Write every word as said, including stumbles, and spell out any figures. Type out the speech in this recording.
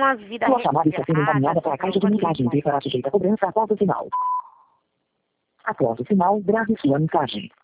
são as vidas Sua chamada está sendo encaminhada para a caixa de mensagens e será sujeita a cobrança após o sinal. Após o sinal, grave sua mensagem.